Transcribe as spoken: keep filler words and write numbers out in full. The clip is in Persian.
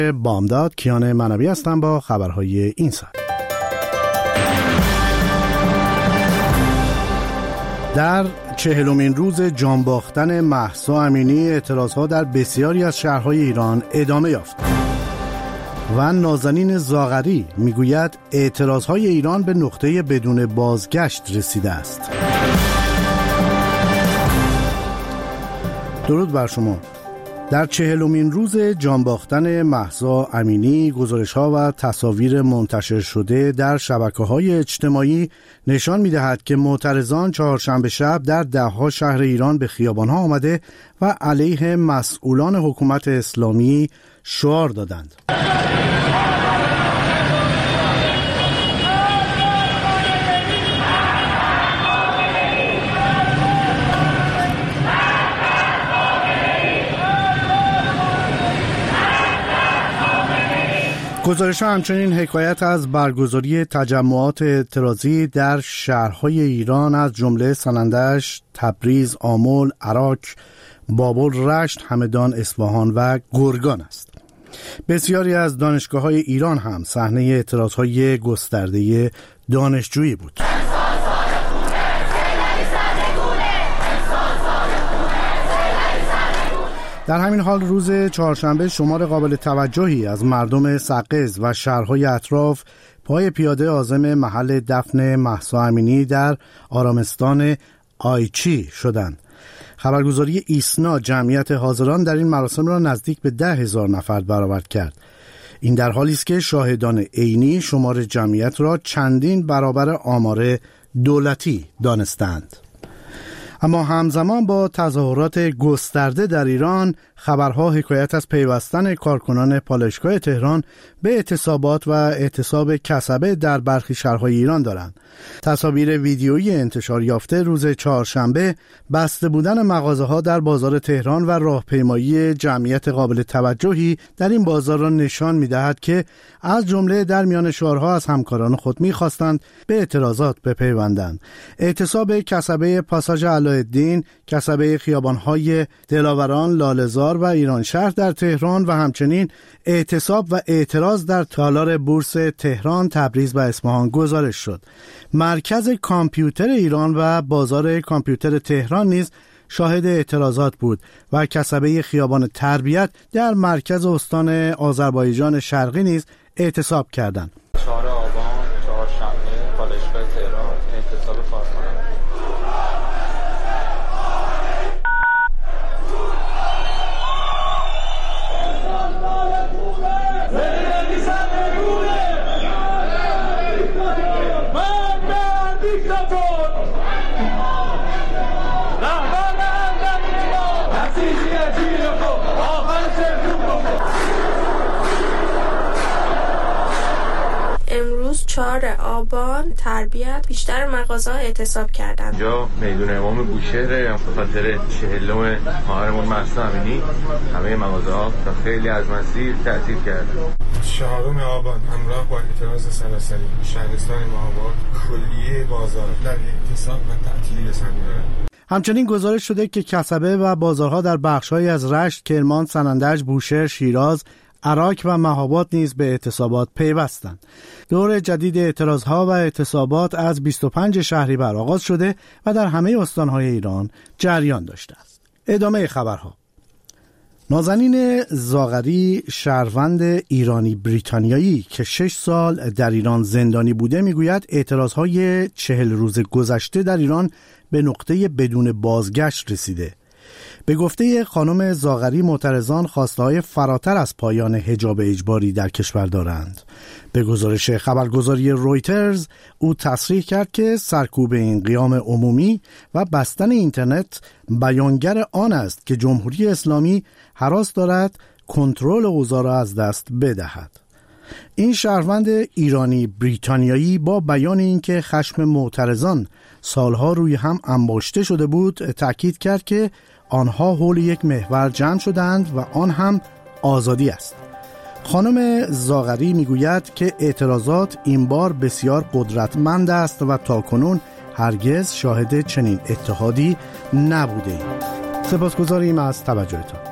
بامداد. کیان منوی هستم با خبرهای این ساعت. در چهلمین روز جانباختن مهسا امینی اعتراضها در بسیاری از شهرهای ایران ادامه یافت و نازنین زاغری میگوید اعتراضهای ایران به نقطه بدون بازگشت رسیده است. درود بر شما. در چهلمین روز جانباختن مهسا امینی گزارش‌ها و تصاویر منتشر شده در شبکه‌های اجتماعی نشان می‌دهد که معترضان چهارشنبه شب در ده‌ها شهر ایران به خیابان‌ها آمده و علیه مسئولان حکومت اسلامی شعار دادند. گزارش‌ها همچنین حکایت از برگزاری تجمعات اعتراضی در شهرهای ایران از جمله سنندج، تبریز، آمل، عراق، بابل، رشت، همدان، اصفهان و گرگان است. بسیاری از دانشگاه‌های ایران هم صحنه اعتراض‌های گسترده دانشجویی بود. در همین حال روز چهارشنبه شمار قابل توجهی از مردم سقز و شهرهای اطراف پای پیاده عازم محل دفن مهسا امینی در آرامستان آیچی شدند. خبرگزاری ایسنا جمعیت حاضران در این مراسم را نزدیک به ده هزار نفر برآورد کرد. این در حالی است که شاهدان عینی شمار جمعیت را چندین برابر آمار دولتی دانستند. اما همزمان با تظاهرات گسترده در ایران، خبرها حکایت از پیوستن کارکنان پالایشگاه تهران به اعتصابات و اعتصاب کسبه در برخی شهرهای ایران دارند. تصاویر ویدیویی انتشار یافته روز چهارشنبه بسته بودن مغازه‌ها در بازار تهران و راهپیمایی جمعیت قابل توجهی در این بازار را نشان می‌دهد که از جمله در میان شعارها از همکاران خود می‌خواستند به اعتراضات بپیوندند. اعتصاب کسبه پاساژ علاءالدین، کسبه خیابان‌های دلاوران، لاله‌زار و ایرانشهر در تهران و همچنین اعتصاب و اعتراض در تالار بورس تهران، تبریز و اصفهان گزارش شد. مرکز کامپیوتر ایران و بازار کامپیوتر تهران نیز شاهد اعتراضات بود و کسبه خیابان تربیت در مرکز استان آذربایجان شرقی نیز اعتصاب کردند. چهارم آبان چهارشنبه پالایشگاه تهران اعتصاب کارکنان. امروز چهارم آبان تربیت بیشتر مغازه‌ها اعتصاب کردند. اینجا میدون امام بوشهر، به خاطر چهلم خواهرمون مهسا امینی همه مغازه‌ها تا خیلی از مسیر تعطیل کردن. چهارم آبان همراه با اعتراض سراسری شهرستان ماهوار کلیه بازار در اعتصاب و تعطیلی رسانده. همچنین گزارش شده که کسبه و بازارها در بخش‌هایی از رشت، کرمان، سنندج، بوشهر، شیراز، عراق و مهاباد نیز به اعتصابات پیوستند. دور جدید اعتراضها و اعتصابات از بیست و پنج شهریور آغاز شده و در همه استانهای ایران جریان داشته است. ادامه خبرها. نازنین زاغری، شهروند ایرانی بریتانیایی که شش سال در ایران زندانی بوده، میگوید اعتراضهای چهل روز گذشته در ایران به نقطه بدون بازگشت رسیده. به گفته خانم زاغری، معترضان خواسته‌های فراتر از پایان حجاب اجباری در کشور دارند. به گزارش خبرگزاری رویترز، او تصریح کرد که سرکوب این قیام عمومی و بستن اینترنت بیانگر آن است که جمهوری اسلامی هراس دارد کنترل اوضاع را از دست بدهد. این شهروند ایرانی بریتانیایی با بیان اینکه خشم معترضان سالها روی هم انباشته شده بود، تأکید کرد که آنها حول یک محور جمع شدند و آن هم آزادی است. خانم زاغری میگوید که اعتراضات این بار بسیار قدرتمند است و تاکنون هرگز شاهد چنین اتحادی نبوده ایم. سپاسگزاریم از توجهتان.